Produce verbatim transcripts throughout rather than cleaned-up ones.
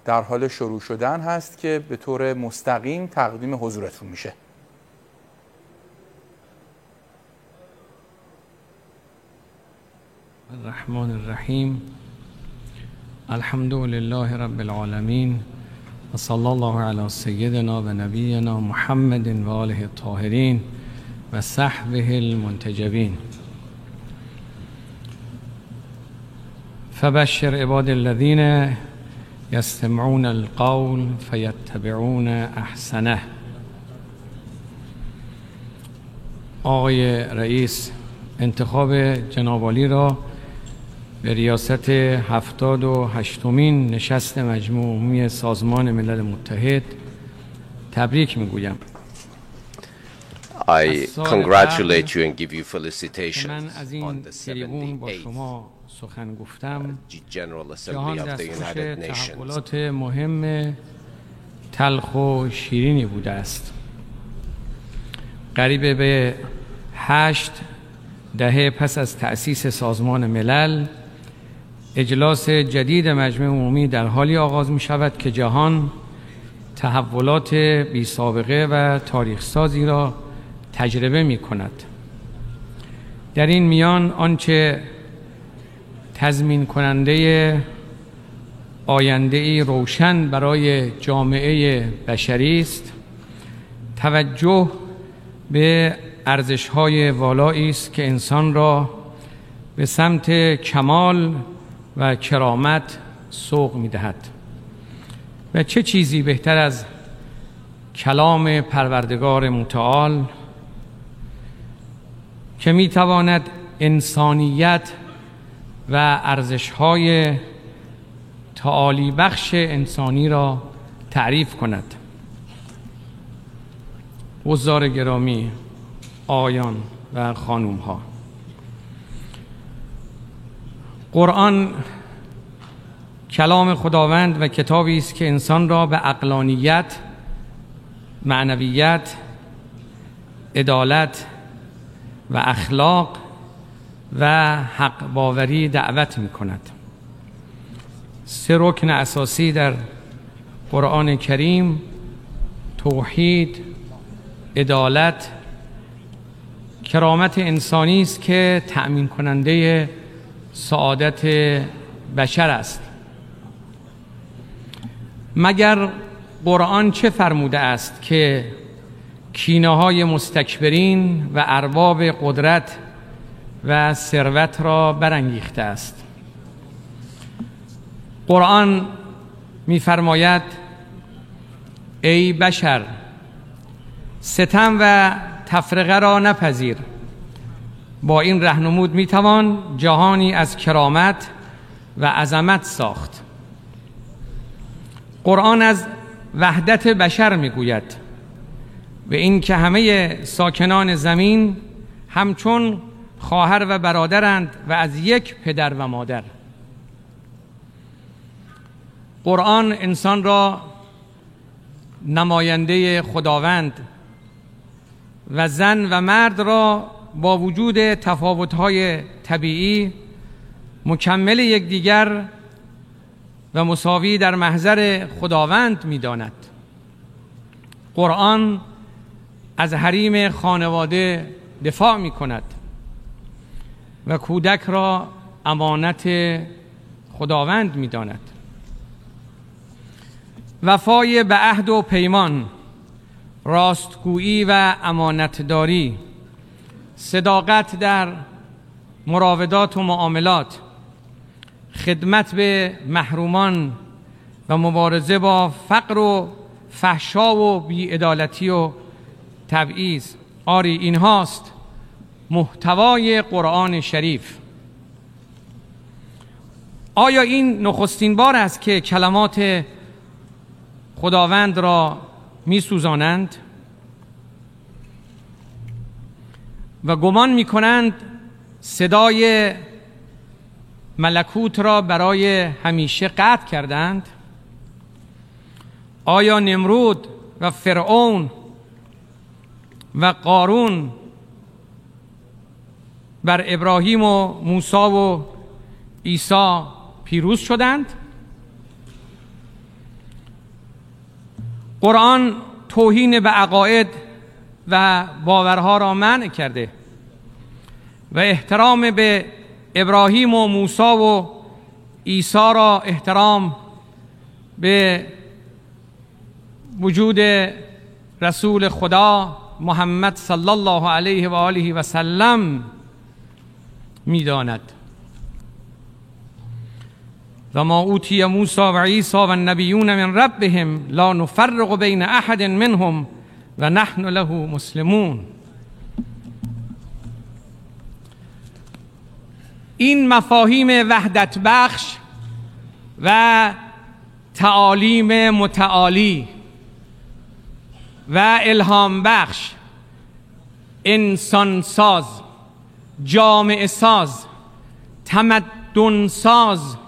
در حال شروع شدن هست که به طور مستقیم تقدیم حضورتون میشه. الرحمن الرحیم. الحمد لله رب العالمین و صلی الله علی سیدنا و نبینا محمد و آله الطاهرین و صحبه المنتجبین. فبشر عباد الذین یستمعون القول فیتبعون احسنه. آقای رئیس، انتخاب جناب عالی را به ریاست هفتاد و هشتمین نشست مجمع عمومی سازمان ملل متحد تبریک میگویم. I congratulate you and give you felicitations on the seventy-eighth General Assembly of the United Nations. تحولات مهم تلخ و شیرینی بوده است. قریب به هشت دهه پس از تأسیس سازمان ملل، اجلاس جدید مجمع عمومی در حالی آغاز می شود که جهان تحولات بی سابقه و تاریخ سازی را تجربه می کند. در این میان آنچه تضمین کننده آینده‌ای روشن برای جامعه بشری است، توجه به ارزش‌های والایی است که انسان را به سمت کمال و کرامت سوق می‌دهد. و چه چیزی بهتر از کلام پروردگار متعال که می‌تواند انسانیت و ارزش‌های تعالی بخش انسانی را تعریف کند. حضار گرامی، آقایان و خانوم‌ها، قرآن کلام خداوند و کتابی است که انسان را به عقلانیت، معنویت، عدالت و اخلاق و حق باوری دعوت می کند. سه رکن اساسی در قرآن کریم توحید، عدالت، کرامت انسانی است که تأمین کننده سعادت بشر است. مگر قرآن چه فرموده است که کینه‌های مستکبرین و ارباب قدرت و ثروت را برانگیخته است؟ قرآن می‌فرماید ای بشر، ستم و تفرقه را نپذیر. با این راهنمود میتوان جهانی از کرامت و عظمت ساخت. قرآن از وحدت بشر میگوید، به این که همه ساکنان زمین همچون خواهر و برادرند و از یک پدر و مادر. قرآن انسان را نماینده خداوند و زن و مرد را با وجود تفاوت‌های طبیعی مکمل یکدیگر و مساوی در محضر خداوند می‌داند. قرآن از حریم خانواده دفاع می‌کند و کودک را امانت خداوند می‌داند. وفای به عهد و پیمان، راستگویی و امانتداری، صداقت در مراودات و معاملات، خدمت به محرومان و مبارزه با فقر و فحشا و بی‌عدالتی و تبعیض، آری اینهاست محتوای قرآن شریف. آیا این نخستین بار است که کلمات خداوند را می سوزانند و گمان می کنند صدای ملکوت را برای همیشه قطع کردند؟ آیا نمرود و فرعون و قارون بر ابراهیم و موسی و عیسی پیروز شدند؟ قرآن توهین به عقاید و باورها را منع کرده و احترام به ابراهیم و موسی و عیسی را احترام به وجود رسول خدا محمد صلی الله علیه و آله و سلم می‌داند. و ما اوتی موسی و عیسی و النبیون من ربهم لا نفرق بین احد منهم و نحن له مسلمون. این مفاهیم وحدت بخش و تعالیم متعالی و الهام بخش، انسان ساز، جامعه ساز، تمدن ساز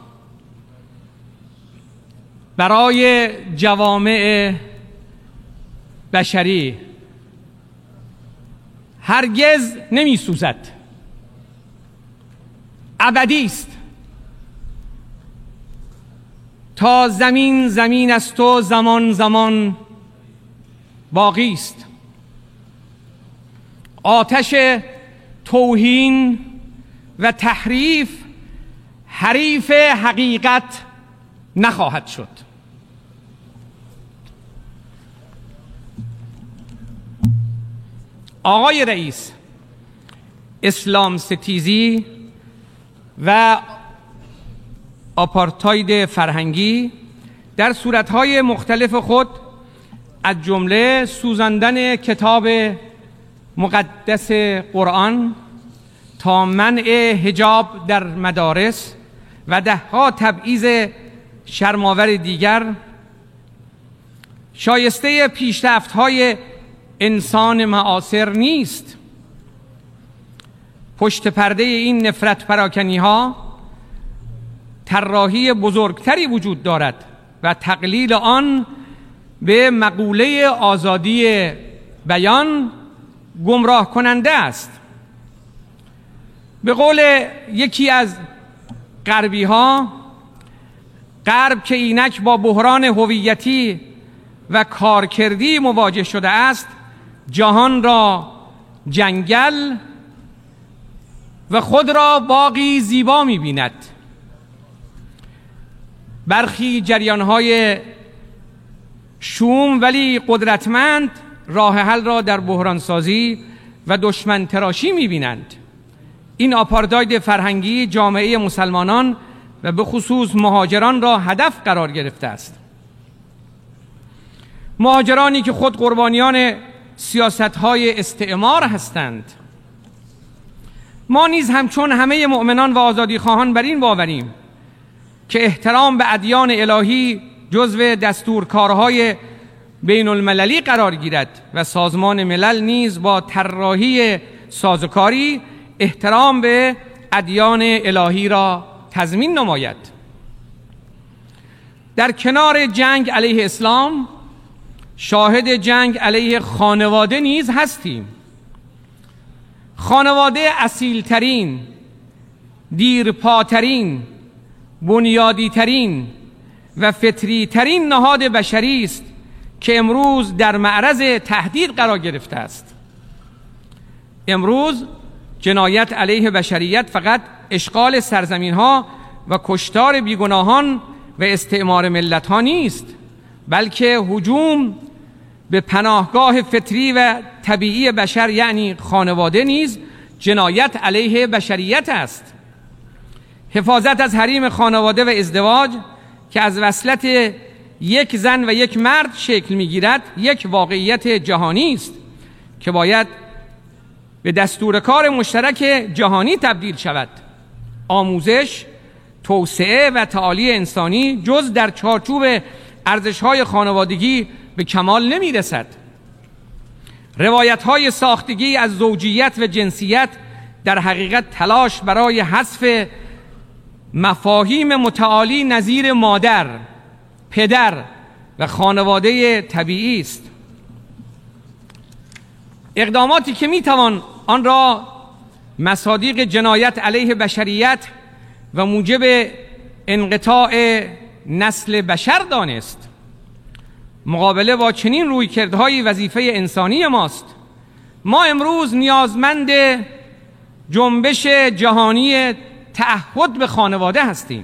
برای جوامع بشری هرگز نمی سوزد، ابدی است. تا زمین زمین است و زمان زمان باقی است. آتش توهین و تحریف حریف حقیقت نخواهد شد. آقای رئیس، اسلام ستیزی و آپارتاید فرهنگی در صورتهای مختلف خود از جمله سوزاندن کتاب مقدس قرآن تا منع حجاب در مدارس و دهها تبعیض شرم‌آور دیگر شایسته پیشرفت‌های انسان معاصر نیست. پشت پرده این نفرت پراکنی‌ها طراحی بزرگتری وجود دارد و تقلیل آن به مقوله آزادی بیان گمراه کننده است. به قول یکی از غربی ها، غرب که اینک با بحران هویتی و کارکردی مواجه شده است، جهان را جنگل و خود را باغی زیبا می‌بیند. برخی جریان‌های شوم ولی قدرتمند راه حل را در بحران سازی و دشمن تراشی می‌بینند. این آپارتاید فرهنگی جامعه مسلمانان و به خصوص مهاجران را هدف قرار گرفته است. مهاجرانی که خود قربانیان سیاست‌های استعمار هستند. ما نیز همچون همه مؤمنان و آزادیخواهان بر این باوریم که احترام به ادیان الهی جزو دستورکارهای بین المللی قرار گیرد و سازمان ملل نیز با طراحی سازوکاری احترام به ادیان الهی را تضمین نماید. در کنار جنگ علیه اسلام شاهد جنگ علیه خانواده نیز هستیم. خانواده اصیلترین، دیرپاترین، بنیادیترین و فطریترین نهاد بشری است که امروز در معرض تهدید قرار گرفته است. امروز جنایت علیه بشریت فقط اشغال سرزمین‌ها و کشتار بیگناهان و استعمار ملت‌ها نیست، بلکه هجوم به پناهگاه فطری و طبیعی بشر یعنی خانواده نیز جنایت علیه بشریت است. حفاظت از حریم خانواده و ازدواج که از وصلت یک زن و یک مرد شکل می‌گیرد یک واقعیت جهانی است که باید به دستور کار مشترک جهانی تبدیل شود. آموزش، توسعه و تعالی انسانی جز در چارچوب ارزش‌های خانوادگی به کمال نمی‌رسد. روایت‌های ساختگی از زوجیت و جنسیت در حقیقت تلاش برای حذف مفاهیم متعالی نظیر مادر، پدر و خانواده طبیعی است. اقداماتی که میتوان آن را مصادیق جنایت علیه بشریت و موجب انقطاع نسل بشر دانست. مقابله با چنین رویکردهای وظیفه انسانی ماست. ما امروز نیازمند جنبش جهانی تعهد به خانواده هستیم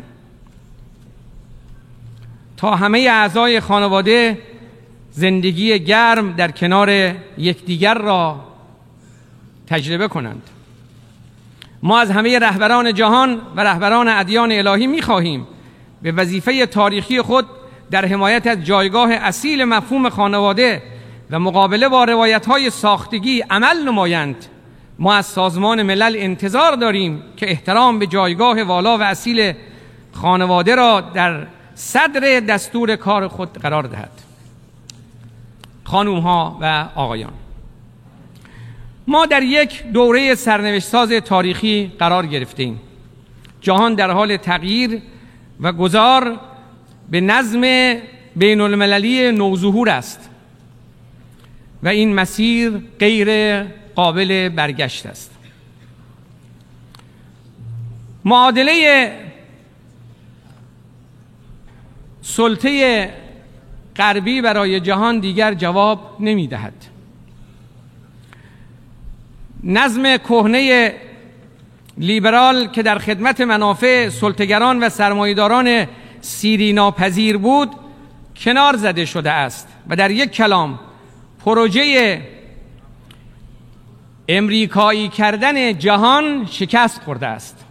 تا همه اعضای خانواده زندگی گرم در کنار یکدیگر را تجربه کنند. ما از همه رهبران جهان و رهبران ادیان الهی می‌خواهیم به وظیفه تاریخی خود در حمایت از جایگاه اصیل مفهوم خانواده و مقابله با روایت‌های ساختگی عمل نمایند. ما از سازمان ملل انتظار داریم که احترام به جایگاه والا و اصیل خانواده را در صدر دستور کار خود قرار دهد. خانوم‌ها و آقایان، ما در یک دوره سرنوشت ساز تاریخی قرار گرفتیم. جهان در حال تغییر و گذار به نظم بین المللی نوظهور است و این مسیر غیر قابل برگشت است. معادله سلطه غربی برای جهان دیگر جواب نمی دهد. نظم کهنه لیبرال که در خدمت منافع سلطه‌گران و سرمایه‌داران سیری ناپذیر بود کنار زده شده است و در یک کلام پروژه امریکایی کردن جهان شکست خورده است.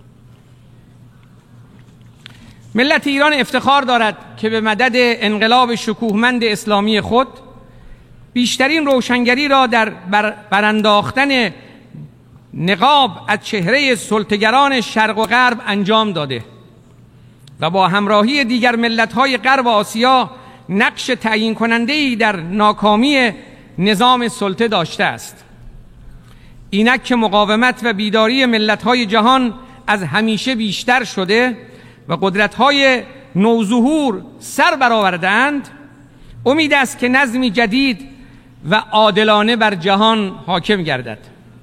ملت ایران افتخار دارد که به مدد انقلاب شکوهمند اسلامی خود بیشترین روشنگری را در بر برانداختن نقاب از چهره سلطه‌گران شرق و غرب انجام داده و با همراهی دیگر ملت‌های غرب و آسیا نقش تعیین کننده‌ای در ناکامی نظام سلطه داشته است. اینک که مقاومت و بیداری ملت‌های جهان از همیشه بیشتر شده و قدرت‌های نوظهور سر برآورده‌اند، امید است که نظمی جدید و عادلانه بر جهان حاکم گردد.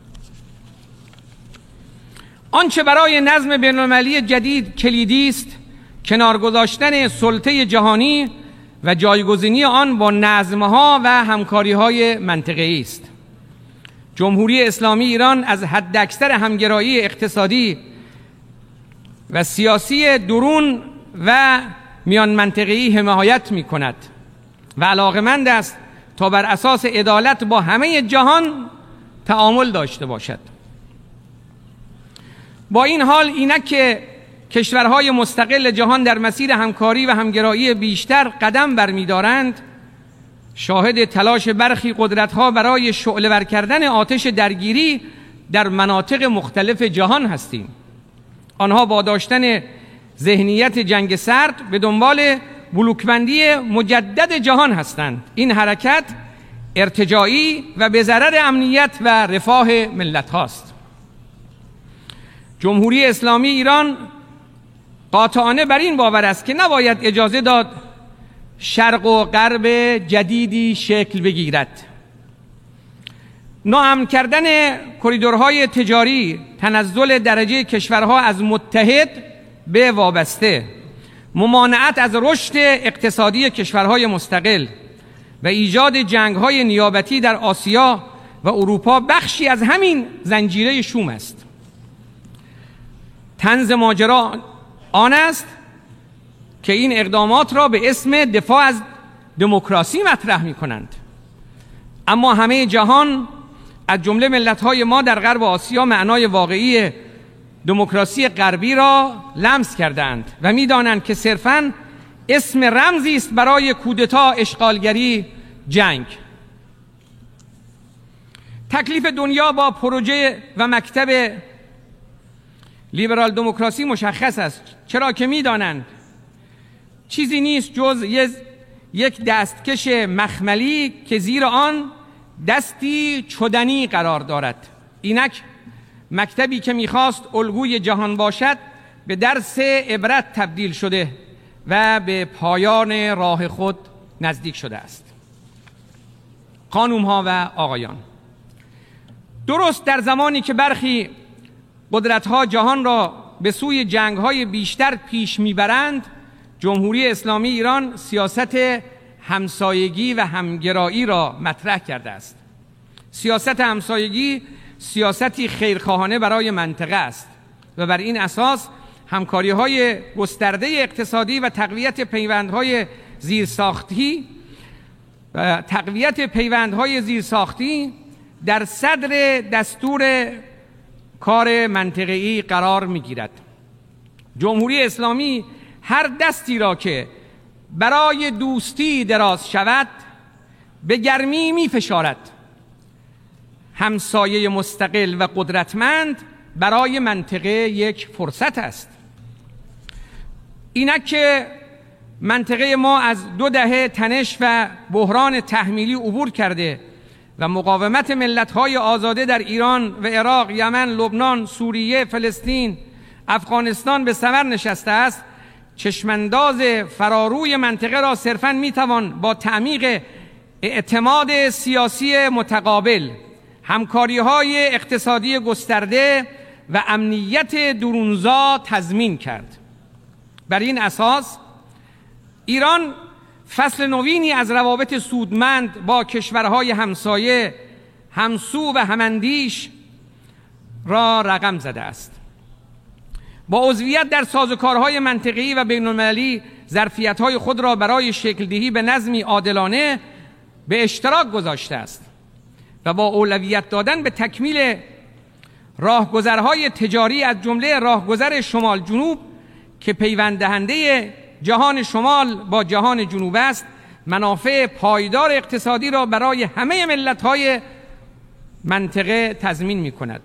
آنچه برای نظم بین‌المللی جدید کلیدی است، کنار گذاشتن سلطه جهانی و جایگزینی آن با نظم‌ها و همکاری‌های منطقه‌ای است. جمهوری اسلامی ایران از حداکثر همگرایی اقتصادی و سیاسی درون و میان منطقه‌ای حمایت می‌کند و علاقه‌مند است تا بر اساس عدالت با همه جهان تعامل داشته باشد. با این حال اینک که کشورهای مستقل جهان در مسیر همکاری و همگرایی بیشتر قدم برمی‌دارند، شاهد تلاش برخی قدرت‌ها برای شعله‌ور کردن آتش درگیری در مناطق مختلف جهان هستیم. آنها با داشتن ذهنیت جنگ سرد به دنبال بلوکبندی مجدد جهان هستند. این حرکت ارتجاعی و به ضرر امنیت و رفاه ملت هاست. جمهوری اسلامی ایران قاطعانه بر این باور است که نباید اجازه داد شرق و غرب جدیدی شکل بگیرد. ناامن کردن کریدورهای تجاری، تنزل درجه کشورها از متحد به وابسته، ممانعت از رشد اقتصادی کشورهای مستقل و ایجاد جنگ‌های نیابتی در آسیا و اروپا بخشی از همین زنجیره شوم است. طنز ماجرا آن است که این اقدامات را به اسم دفاع از دموکراسی مطرح می‌کنند، اما همه جهان از جمله ملت‌های ما در غرب آسیا معنای واقعی دموکراسی غربی را لمس کردند و می‌دانند که صرفاً اسم رمزی است برای کودتا، اشغالگری، جنگ. تکلیف دنیا با پروژه و مکتب لیبرال دموکراسی مشخص است، چرا که می‌دانند چیزی نیست جز یک دستکش مخملی که زیر آن دستی چدنی قرار دارد. اینک مکتبی که میخواست الگوی جهان باشد به درس عبرت تبدیل شده و به پایان راه خود نزدیک شده است. خانوم‌ها و آقایان، درست در زمانی که برخی قدرت‌ها جهان را به سوی جنگ‌های بیشتر پیش میبرند، جمهوری اسلامی ایران سیاست همسایگی و همگرایی را مطرح کرده است. سیاست همسایگی سیاستی خیرخواهانه برای منطقه است و بر این اساس همکاری‌های گسترده اقتصادی و تقویت پیوندهای زیرساختی و تقویت پیوندهای زیرساختی در صدر دستور کار منطقه‌ای قرار می‌گیرد. جمهوری اسلامی هر دستی را که برای دوستی دراز شود به گرمی می‌فشارد. همسایه مستقل و قدرتمند برای منطقه یک فرصت است. اینک که منطقه ما از دو دهه تنش و بحران تحمیلی عبور کرده و مقاومت ملت‌های آزاده در ایران و عراق، یمن، لبنان، سوریه، فلسطین، افغانستان به ثمر نشسته است، چشمانداز فراروی منطقه را صرفاً میتوان با تعمیق اعتماد سیاسی متقابل، همکاری‌های اقتصادی گسترده و امنیت درونزا تضمین کرد. بر این اساس ایران فصل نوینی از روابط سودمند با کشورهای همسایه، همسو و هماندیش را رقم زده است. با عضویت در سازوکارهای منطقه‌ای و بین‌المللی ظرفیت‌های خود را برای شکل‌دهی به نظمی عادلانه به اشتراک گذاشته است و با اولویت دادن به تکمیل راهگذرهای تجاری از جمله راهگذر شمال جنوب که پیوند دهنده جهان شمال با جهان جنوب است، منافع پایدار اقتصادی را برای همه ملت‌های منطقه تضمین می‌کند.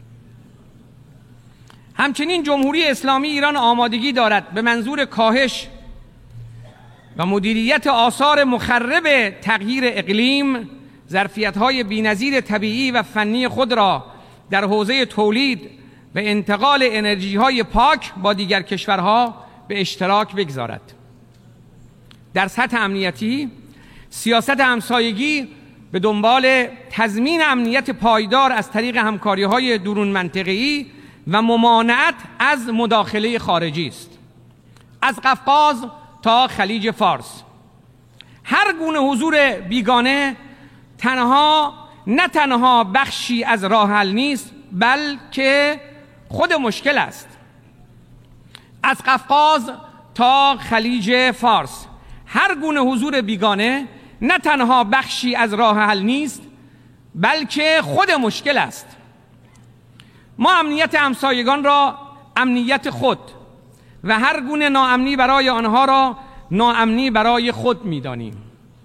همچنین جمهوری اسلامی ایران آمادگی دارد به منظور کاهش و مدیریت آثار مخرب تغییر اقلیم ظرفیت‌های بی‌نظیر طبیعی و فنی خود را در حوزه تولید و انتقال انرژی‌های پاک با دیگر کشورها به اشتراک بگذارد. در سطح امنیتی، سیاست همسایگی به دنبال تضمین امنیت پایدار از طریق همکاری‌های درون منطقه‌ای و ممانعت از مداخله خارجی است. از قفقاز تا خلیج فارس هر گونه حضور بیگانه تنها نه تنها بخشی از راه حل نیست، بلکه خود مشکل است. از قفقاز تا خلیج فارس هر گونه حضور بیگانه نه تنها بخشی از راه حل نیست، بلکه خود مشکل است. ما امنیت همسایگان را امنیت خود و هر گونه ناامنی برای آنها را ناامنی برای خود می‌دانیم.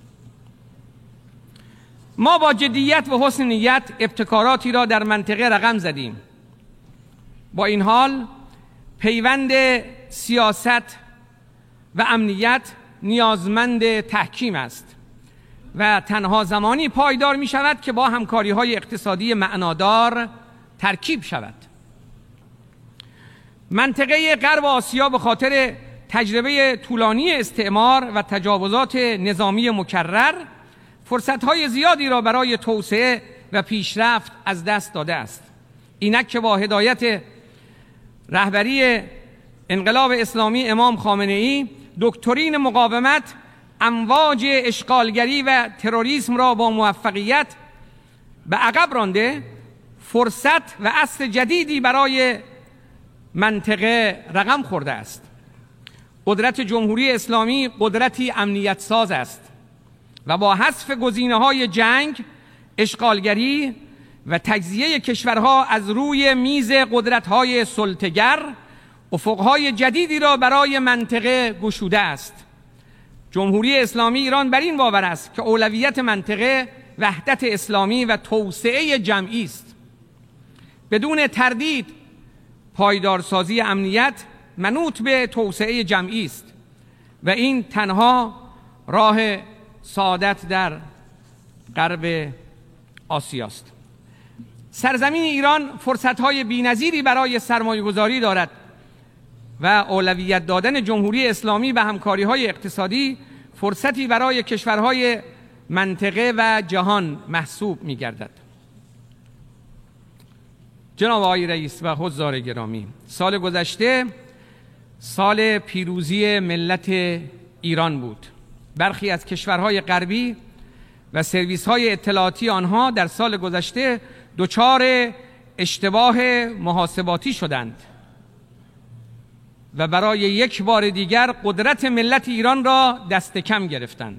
ما با جدیت و حسن نیت ابتکاراتی را در منطقه رقم زدیم. با این حال پیوند سیاست و امنیت نیازمند تحکیم است و تنها زمانی پایدار می شود که با همکاری‌های اقتصادی معنادار ترکیب شود. منطقه غرب آسیا به خاطر تجربه طولانی استعمار و تجاوزات نظامی مکرر فرصت‌های زیادی را برای توسعه و پیشرفت از دست داده است. اینک که با هدایت رهبری انقلاب اسلامی امام خامنه‌ای دکترین مقاومت امواج اشغالگری و تروریسم را با موفقیت به عقب رانده، فرصت و عصر جدیدی برای منطقه رقم خورده است. قدرت جمهوری اسلامی قدرتی امنیت ساز است و با حذف گزینه‌های جنگ، اشغالگری و تجزیه کشورها از روی میز قدرت‌های سلطه‌گر افق‌های جدیدی را برای منطقه گشوده است. جمهوری اسلامی ایران بر این باور است که اولویت منطقه وحدت اسلامی و توسعه جمعی است. بدون تردید پایدارسازی امنیت منوط به توسعه جمعی است و این تنها راه سعادت در غرب آسیاست. سرزمین ایران فرصت‌های بی‌نظیری برای سرمایه‌گذاری دارد و اولویت دادن جمهوری اسلامی به همکاری‌های اقتصادی فرصتی برای کشورهای منطقه و جهان محسوب می‌گردد. جناب آقای رئیس و حضار گرامی، سال گذشته سال پیروزی ملت ایران بود. برخی از کشورهای غربی و سرویس‌های اطلاعاتی آنها در سال گذشته دچار اشتباه محاسباتی شدند و برای یک بار دیگر قدرت ملت ایران را دست کم گرفتند.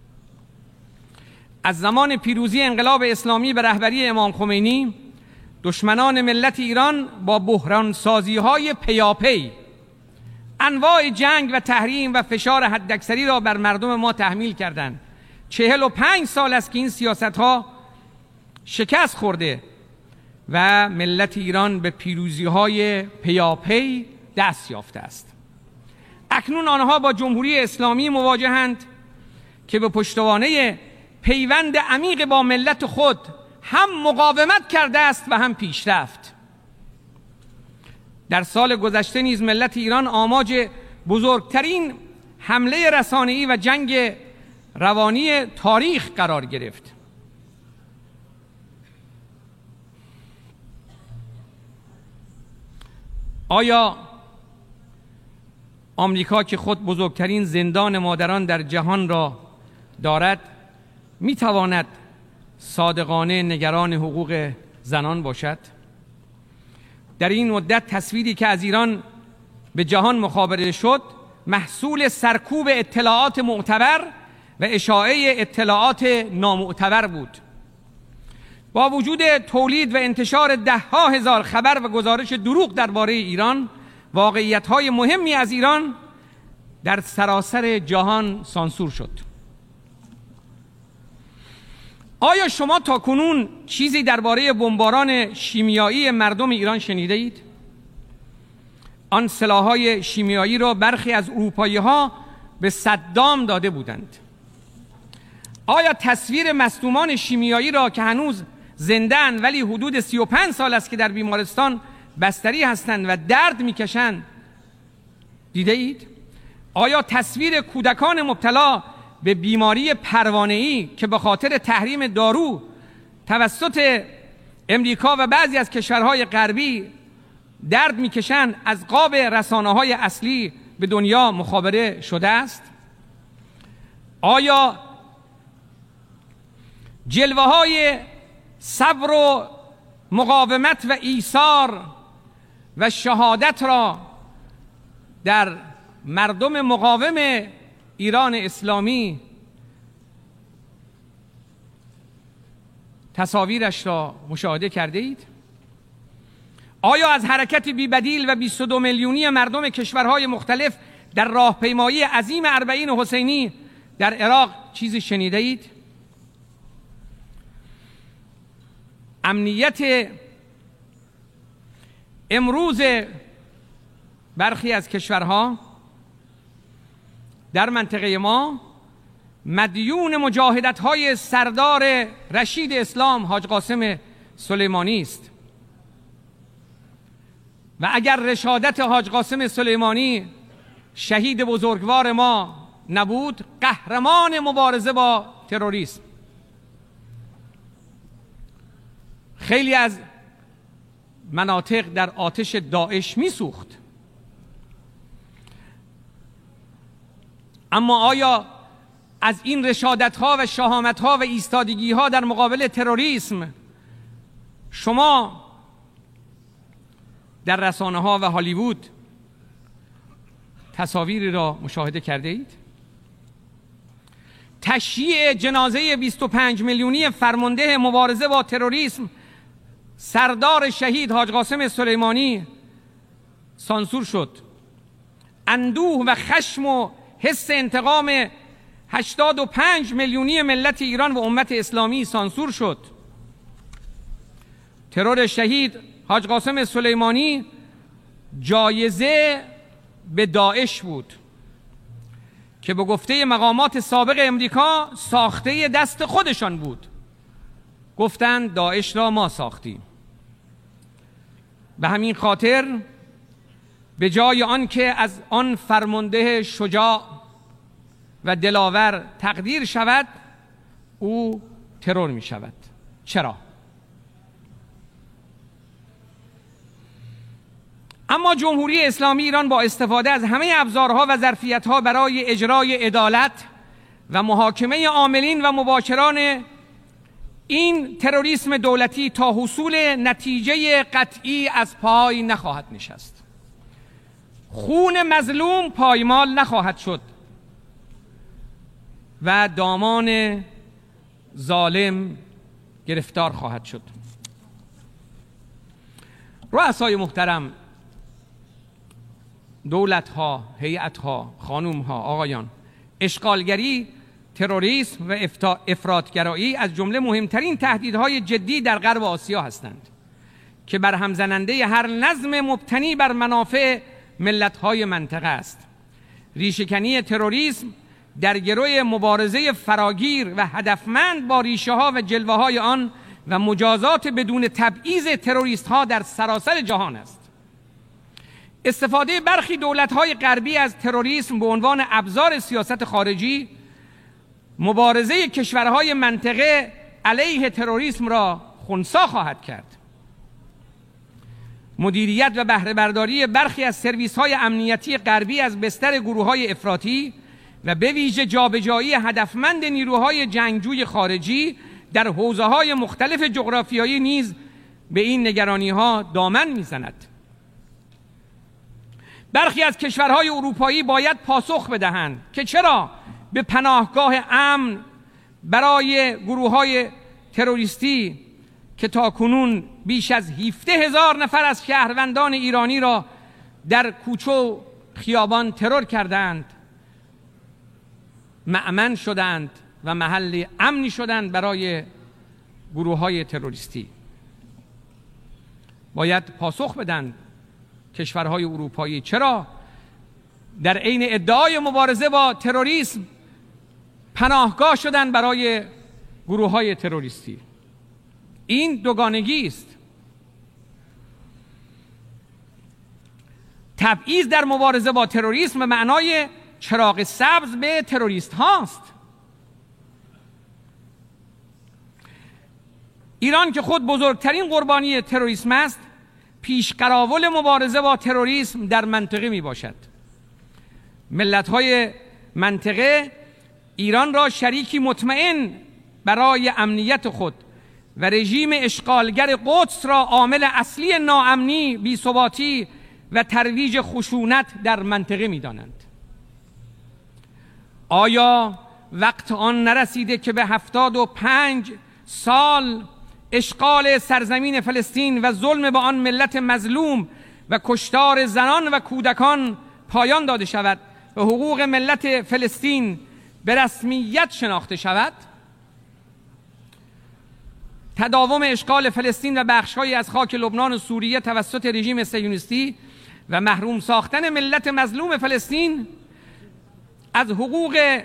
از زمان پیروزی انقلاب اسلامی به رهبری امام خمینی، دشمنان ملت ایران با بحران سازی‌های پیاپی انواع جنگ و تحریم و فشار حداکثری را بر مردم ما تحمیل کردند. چهل و پنج سال است که این سیاست‌ها شکست خورده و ملت ایران به پیروزی‌های پیاپی دست یافته است. اکنون آنها با جمهوری اسلامی مواجهند که به پشتوانه پیوند عمیق با ملت خود هم مقاومت کرده است و هم پیشرفت. در سال گذشته نیز ملت ایران آماج بزرگترین حمله رسانه‌ای و جنگ روانی تاریخ قرار گرفت. آیا آمریکا که خود بزرگترین زندان مادران در جهان را دارد می تواند صادقانه نگران حقوق زنان باشد؟ در این مدت تصویری که از ایران به جهان مخابره شد محصول سرکوب اطلاعات معتبر و اشاعه اطلاعات نامعتبر بود. با وجود تولید و انتشار ده ها هزار خبر و گزارش دروغ درباره ایران، واقعیت‌های مهمی از ایران در سراسر جهان سانسور شد. آیا شما تاکنون چیزی درباره بمباران شیمیایی مردم ایران شنیده اید؟ آن سلاح‌های شیمیایی را برخی از اروپایی‌ها به صدام داده بودند. آیا تصویر مصدومان شیمیایی را که هنوز زنده‌اند ولی حدود سی و پنج سال است که در بیمارستان بستری هستند و درد می‌کشند دیده اید؟ آیا تصویر کودکان مبتلا به بیماری پروانه‌ای که به خاطر تحریم دارو توسط امریکا و بعضی از کشورهای غربی درد می‌کشند از قاب رسانه‌های اصلی به دنیا مخابره شده است؟ آیا جلوه‌های صبر و مقاومت و ایثار و شهادت را در مردم مقاوم ایران اسلامی تصاویرش را مشاهده کرده اید؟ آیا از حرکت بی‌بدیل و بیست و دو میلیونی مردم کشورهای مختلف در راهپیمایی عظیم اربعین حسینی در عراق چیزی شنیده اید؟ امنیت امروز برخی از کشورها در منطقه ما مدیون مجاهدت‌های سردار رشید اسلام حاج قاسم سلیمانی است و اگر رشادت حاج قاسم سلیمانی شهید بزرگوار ما نبود، قهرمان مبارزه با تروریسم. خیلی از مناطق در آتش داعش میسوخت. اما آیا از این رشادت‌ها و شهامت‌ها و ایستادگی‌ها در مقابل تروریسم شما در رسانه‌ها و هالیوود تصاویری را مشاهده کرده اید؟ تشییع جنازه بیست و پنج میلیونی فرمانده مبارزه با تروریسم سردار شهید حاج قاسم سلیمانی سانسور شد. اندوه و خشم و حس انتقام هشتاد و پنج میلیونی ملت ایران و امت اسلامی سانسور شد. ترور شهید حاج قاسم سلیمانی جایزه به داعش بود که به گفته مقامات سابق امریکا ساخته دست خودشان بود. گفتند داعش را ما ساختیم. به همین خاطر به جای آن که از آن فرمانده شجاع و دلاور تقدیر شود، او ترور می شود. چرا؟ اما جمهوری اسلامی ایران با استفاده از همه ابزارها و ظرفیتها برای اجرای عدالت و محاکمه عاملین و مباشران این تروریسم دولتی تا حصول نتیجه قطعی از پای نخواهد نشست. خون مظلوم پایمال نخواهد شد و دامان ظالم گرفتار خواهد شد. رؤسای محترم، دولت‌ها، هیئت‌ها، خانوم‌ها، آقایان، اشغالگری، تروریسم و افراطگرایی از جمله مهمترین تهدیدهای جدی در غرب آسیا هستند که برهم زننده هر نظم مبتنی بر منافع ملت‌های منطقه است. ریشه‌کنی تروریسم در گروه مبارزه فراگیر و هدفمند با ریشه‌ها و جلوه‌های آن و مجازات بدون تبعیض تروریست‌ها در سراسر جهان است. استفاده برخی دولت‌های غربی از تروریسم به عنوان ابزار سیاست خارجی، مبارزه کشورهای منطقه علیه تروریسم را خنثی خواهد کرد. مدیریت و بهره برداری برخی از سرویس‌های امنیتی غربی از بستر گروه‌های افراطی و به ویژه جابجایی هدفمند نیروهای جنگجوی خارجی در حوزه‌های مختلف جغرافیایی نیز به این نگرانی‌ها دامن می‌زند. برخی از کشورهای اروپایی باید پاسخ بدهند که چرا به پناهگاه امن برای گروه‌های تروریستی که تاکنون بیش از هفده هزار نفر از شهروندان ایرانی را در کوچه و خیابان ترور کردند مأمن شدند و محل امنی شدند برای گروه‌های تروریستی. باید پاسخ بدن کشورهای اروپایی چرا در عین ادعای مبارزه با تروریسم پناهگاه شدن برای گروه‌های تروریستی. این دوگانگی است. تبعیض در مبارزه با تروریسم به معنای چراغ سبز به تروریست هاست. ایران که خود بزرگترین قربانی تروریسم است، پیشقراول مبارزه با تروریسم در منطقه می باشد. ملت‌های منطقه ایران را شریکی مطمئن برای امنیت خود و رژیم اشغالگر قدس را عامل اصلی ناامنی، بی‌ثباتی و ترویج خشونت در منطقه می دانند. آیا وقت آن نرسیده که به هفتاد و پنج سال اشغال سرزمین فلسطین و ظلم به آن ملت مظلوم و کشتار زنان و کودکان پایان داده شود و حقوق ملت فلسطین به رسمیت شناخته شود؟ تداوم اشغال فلسطین و بخش‌هایی از خاک لبنان و سوریه توسط رژیم صهیونیستی و محروم ساختن ملت مظلوم فلسطین از حقوق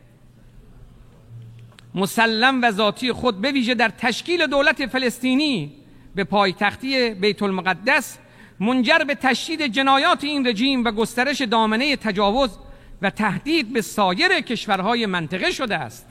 مسلم و ذاتی خود به ویژه در تشکیل دولت فلسطینی به پایتختی بیت المقدس منجر به تشدید جنایات این رژیم و گسترش دامنه تجاوز و تهدید به سایر کشورهای منطقه شده است.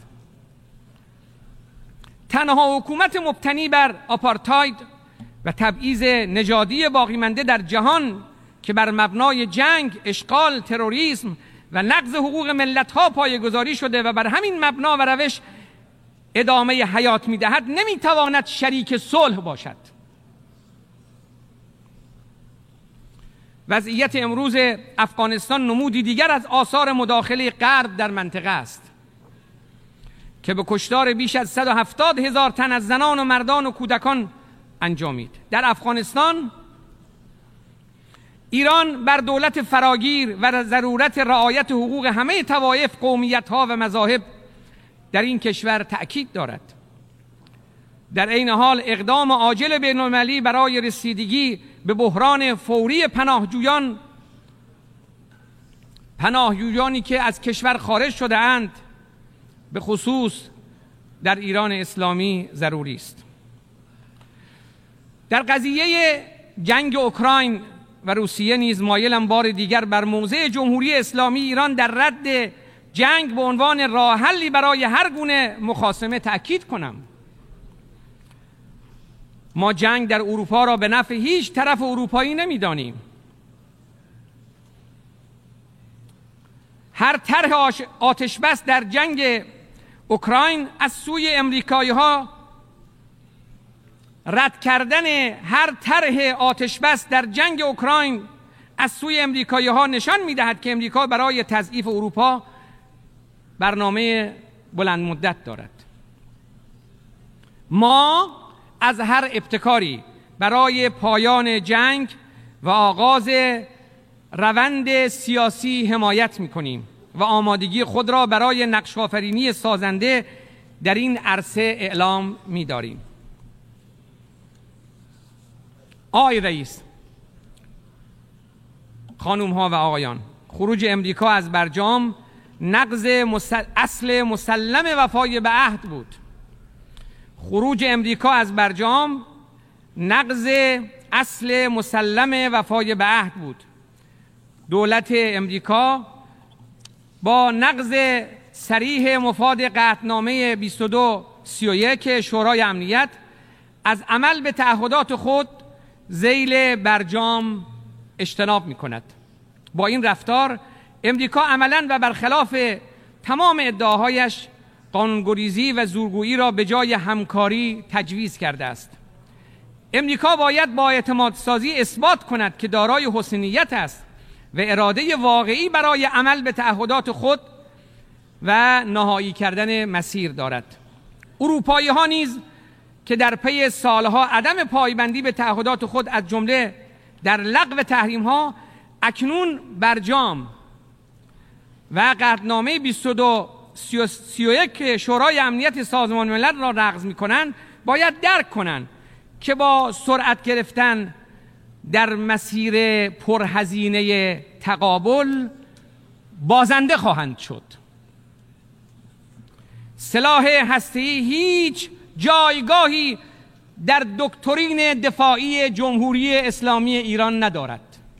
تنها حکومت مبتنی بر آپارتاید و تبعیض نژادی باقی مانده در جهان که بر مبنای جنگ، اشغال، تروریسم و نقض حقوق ملت‌ها پایه‌گذاری شده و بر همین مبنا و روش ادامه حیات می‌دهد، نمی‌تواند شریک صلح باشد. وضعیت امروز افغانستان نمودی دیگر از آثار مداخله غرب در منطقه است که به کشتار بیش از صد و هفتاد هزار تن از زنان و مردان و کودکان انجامید. در افغانستان ایران بر دولت فراگیر و ضرورت رعایت حقوق همه طوایف، قومیت‌ها و مذاهب در این کشور تأکید دارد. در عین حال اقدام عاجل بین‌المللی برای رسیدگی به بحران فوری پناهجویان پناهجویانی که از کشور خارج شده اند، به خصوص در ایران اسلامی، ضروری است. در قضیه جنگ اوکراین و روسیه نیز مایلم بار دیگر بر موضع جمهوری اسلامی ایران در رد جنگ به عنوان راه حلی برای هر گونه مخاصمه تأکید کنم. ما جنگ در اروپا را به نفع هیچ طرف اروپایی نمی‌دانیم. هر طرح آتش بس در جنگ اوکراین از سوی امریکایی ها، رد کردن هر طرح آتش بس در جنگ اوکراین از سوی امریکایی ها نشان می‌دهد که امریکا برای تضعیف اروپا برنامه بلند مدت دارد. ما از هر ابتکاری برای پایان جنگ و آغاز روند سیاسی حمایت می‌کنیم و آمادگی خود را برای نقش‌آفرینی سازنده در این عرصه اعلام می‌داریم. آقای رئیس، خانوم‌ها و آقایان، خروج امریکا از برجام نقض مسل... اصل مسلم وفای به عهد بود. خروج امریکا از برجام نقض اصل مسلم وفای به عهد بود. دولت امریکا با نقض صریح مفاد قطعنامه بیست و دو سی و یک شورای امنیت از عمل به تعهدات خود ذیل برجام اجتناب می کند. با این رفتار امریکا عملاً و برخلاف تمام ادعاهایش قانونگریزی و زورگویی را به جای همکاری تجویز کرده است. امریکا باید با اعتماد سازی اثبات کند که دارای حسن نیت است و اراده واقعی برای عمل به تعهدات خود و نهایی کردن مسیر دارد. اروپایی ها نیز که در پی سالها عدم پایبندی به تعهدات خود از جمله در لغو تحریم ها اکنون برجام و قطعنامه بیست و دو سی و یک شورای امنیت سازمان ملل را نقض می‌کنند، باید درک کنند که با سرعت گرفتن در مسیر پرهزینه تقابل بازنده خواهند شد. سلاح هسته‌ای هیچ جایگاهی در دکترین دفاعی جمهوری اسلامی ایران ندارد.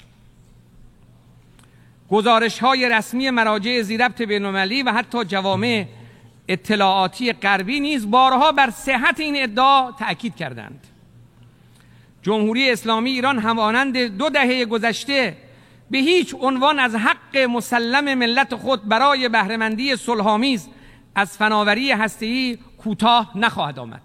گزارش‌های رسمی مراجع ذی‌ربط بین‌المللی و حتی جوامع اطلاعاتی غربی نیز بارها بر صحت این ادعا تأکید کردند. جمهوری اسلامی ایران همانند دو دهه گذشته به هیچ عنوان از حق مسلم ملت خود برای بهره‌مندی صلح‌آمیز از فناوری هسته‌ای کوتاه نخواهد آمد.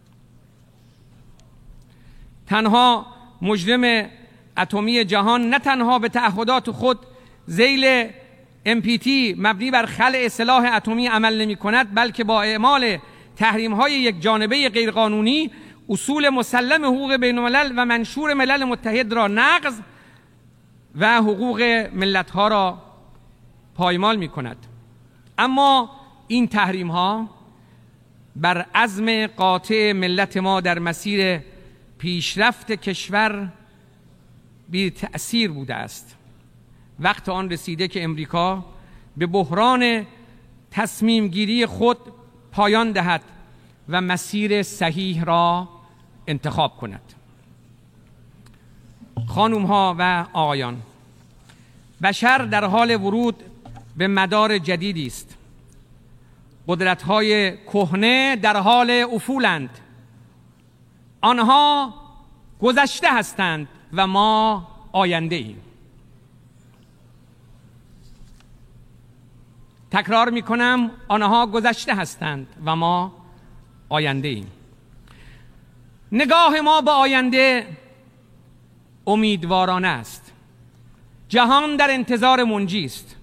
تنها مجرم اتمی جهان نه تنها به تعهدات خود ذیل ام پی تی مبنی بر خلع سلاح اتمی عمل نمی کند، بلکه با اعمال تحریم های یک جانبه غیرقانونی اصول مسلم حقوق بین الملل و منشور ملل متحد را نقض و حقوق ملت ها را پایمال می کند. اما این تحریم ها بر عزم قاطع ملت ما در مسیر پیشرفت کشور بی تأثیر بوده است. وقت آن رسیده که امریکا به بحران تصمیم گیری خود پایان دهد و مسیر صحیح را انتخاب کند. خانوم ها و آقایان، بشر در حال ورود به مدار جدیدی است. قدرت های کهنه در حال افولند. آنها گذشته هستند و ما آینده ایم. تکرار می کنم، آنها گذشته هستند و ما آینده ایم. نگاه ما به آینده امیدوارانه است. جهان در انتظار منجی است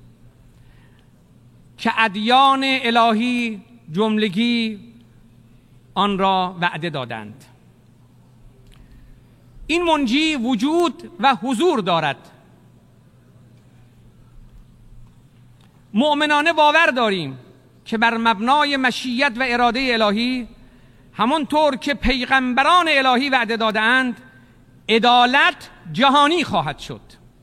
که ادیان الهی جملگی آن را وعده دادند. این منجی وجود و حضور دارد. مؤمنانه باور داریم که بر مبنای مشیت و اراده الهی، همانطور که پیغمبران الهی وعده دادند، عدالت جهانی خواهد شد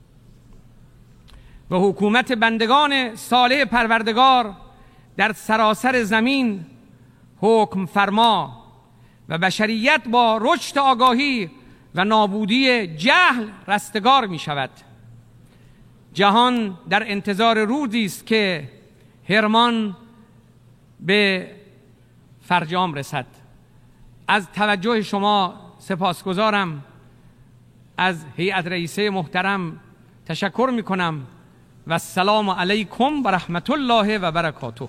و حکومت بندگان صالح پروردگار در سراسر زمین حکم فرما و بشریت با رشد آگاهی و نابودی جهل رستگار می شود. جهان در انتظار روزی است که هرمان به فرجام رسد. از توجه شما سپاسگزارم. از هیئت رئیسه محترم تشکر می کنم و السلام علیکم و رحمت الله و برکاته.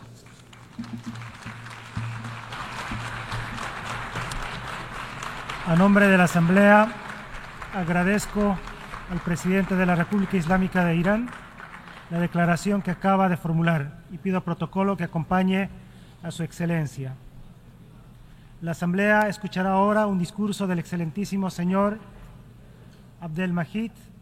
A nombre de la Asamblea, agradezco al presidente de la República Islámica de Irán la declaración que acaba de formular y pido protocolo que acompañe a su excelencia. La Asamblea escuchará ahora un discurso del excelentísimo señor Abdelmajid